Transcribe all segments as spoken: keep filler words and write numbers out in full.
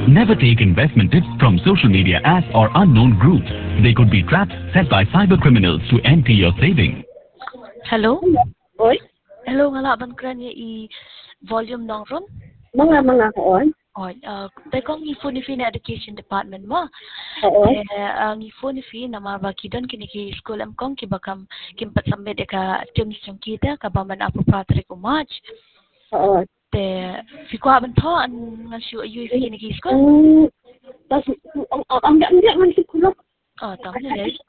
Never take investment tips from social media apps or unknown groups. They could be traps set by cyber criminals to empty your savings. Hello? Oi? Hello, nga laban kranya i volume nong ron? Mga mga koon? Oy, uh, tekong i phone fi na education department mo. Oo. Eh, ang i phone fi na mabakidon kini ki school am kong kibakam kimpat sambe de ka teams yung kita ka ba man apo patrick umach. Oo. Te fi ko aban to an nga shu ayu fi kini ki school. Ang tas ang ang ang ang man si kulok. Oh, tama na guys.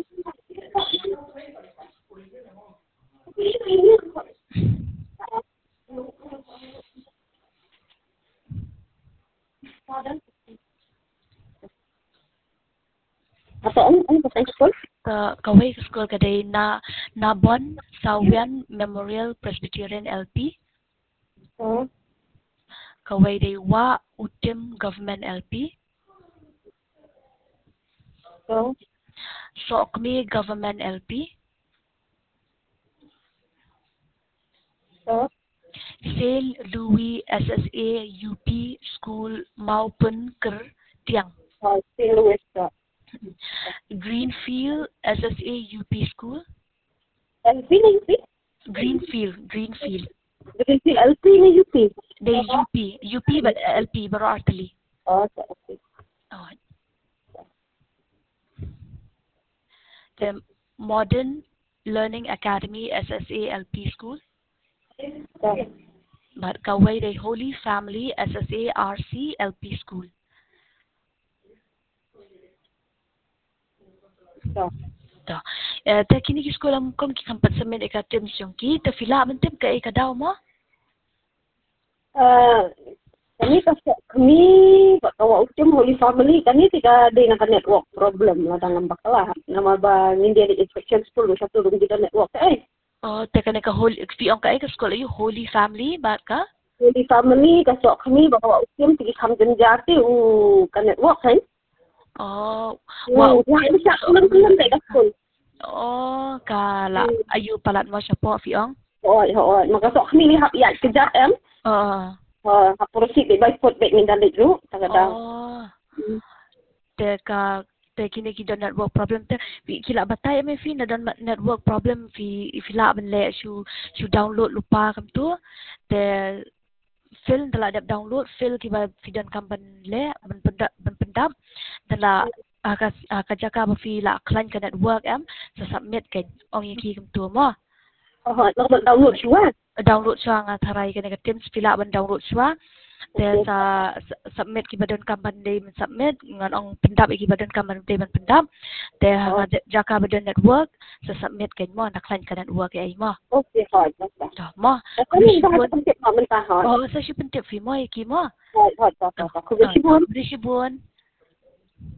Apa ang ang sa school? Ka kaway ka school kaday na Nabon Sawian Memorial Presbyterian L P. Oo. Kaway day Wa Utim Government L P. Oo. Sokmi Government L P. Oo. Saint Louis S S A U P School Maupun Ker Tiang. Oh, si Louis ka. Greenfield S S A U P School. L P na U P? Greenfield, Greenfield. Kasi si L P na U P. They U P, U P but L P baro artali. Oh, sa okay. Oh. The Modern Learning Academy S S A L P School. So, But kaway the Holy Family S S A R C L P School. so. To. Eh, ta kini ki school am kong kikampat sa med eka teams yung ki ta fila man tem ka eka daw mo. Ah, kami kasi kami bakawa utim Holy Family kami tiga di na network problem lah dalam bakala. Nama ba hindi di inspection school sa tulong kita network eh. Oh, ta kana ka holy fi ang ka eka school ayo Holy Family ba ka? Holy Family kasi kami bakawa utim tiga kamden jati u ka network eh. Oh, Wow, wow. wah bisa kulang-kulang dai school. Oh, kala ayu palat mo siya po fi ang. Oo, oo. Magasok kami lihat ya kejap em. Oh. Uh, hapurusi di by foot back minda lidru tagada. Oh. Te ka te kini ki don network problem te fi kila batay me fi na don network problem fi fila ban le shu shu download lupa kam tu te film telah ada download film kiba fidan kampan le ban pendap ban pendap telah akas akajaka ba fi la klan ka network am sa submit ke ong yiki kam tu mo. Oh, nak download siwa. Download siya nga taray ka nga teams pila ban download siya te sa submit kiba don kampan day man submit ngan ong pendap kiba don kampan day man pendap te nga jaka ba don network sa submit ken mo naklan ka network ay mo. Okay, hot. To mo. Kami dah ada tip mo man ta hot. Oh, sa siya pentip fi mo yiki mo. Hot, hot, hot. Kulisibon. Kulisibon.